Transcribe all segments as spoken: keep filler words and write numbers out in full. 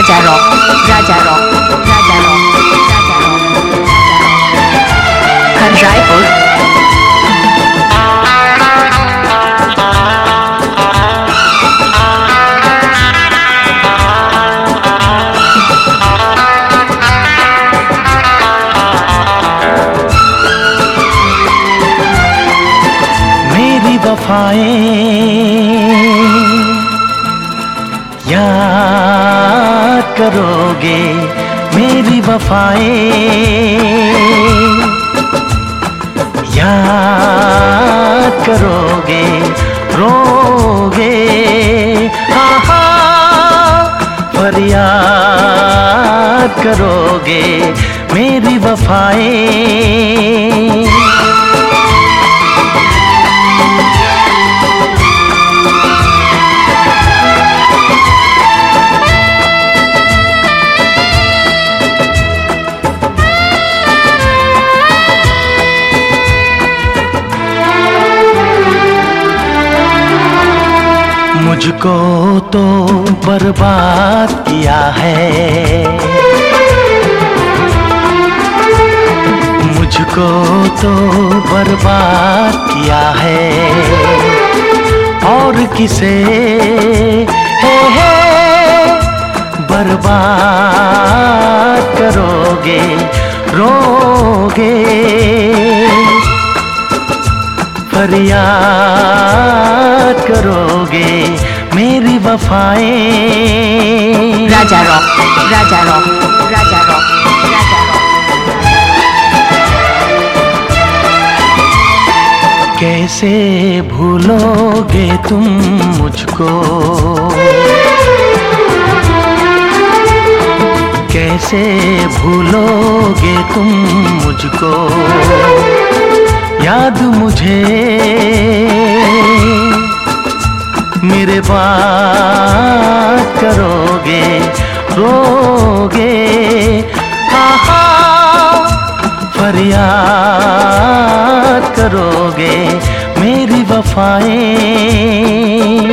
Raja Rock, Raja Rock, Raja Rock, Raja Rock, Raipur. मेरी वफाएं याद करोगे, मेरी वफाएं याद करोगे, रोगे हाँ हाँ फरियाद करोगे, मेरी वफाएं। मुझको तो बर्बाद किया है, मुझको तो बर्बाद किया है, और किसे है, है बर्बाद करोगे, रोगे फरियाद करोगे, मेरी वफाएं। Raja Rock, Raja Rock, Raja Rock, Raja Rock. कैसे भूलोगे तुम मुझको, कैसे भूलोगे तुम मुझको, याद मुझे मेरे बात करोगे, रोगे हाँ हाँ फरियाद करोगे, मेरी वफाएं।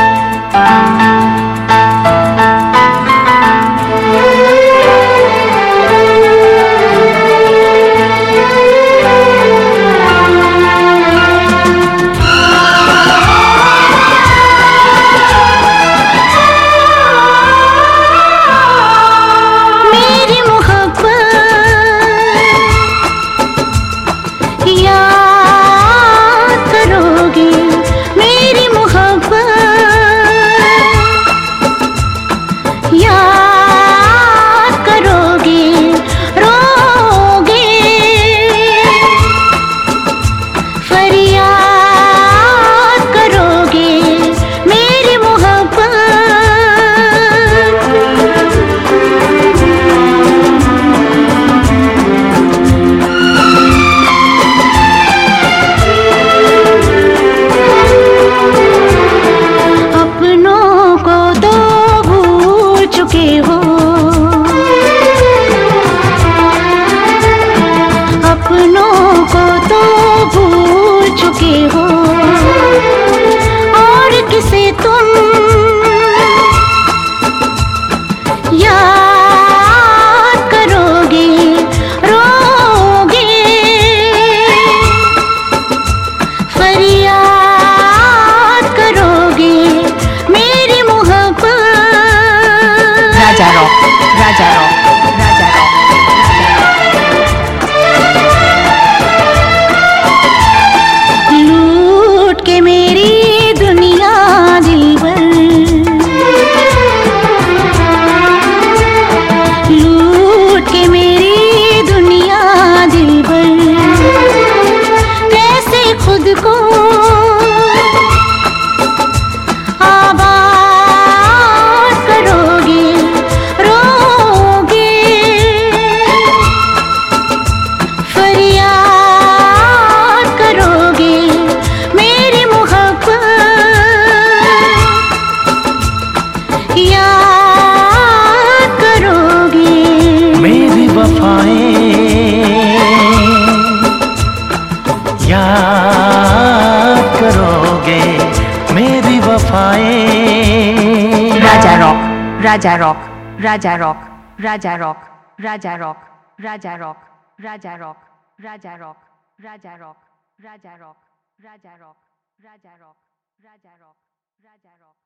Raja Rock, Raja Rock, Raja Rock, Raja Rock. लूट के मेरी दुनिया दिलबर, लूट के मेरी दुनिया दिलबर, कैसे खुद को वफाएं। Raja Rock, Raja Rock, Raja rock Raja rock Raja rock Raja rock Raja rock Raja rock Raja rock Raja rock Raja rock Raja rock Raja rock Raja rock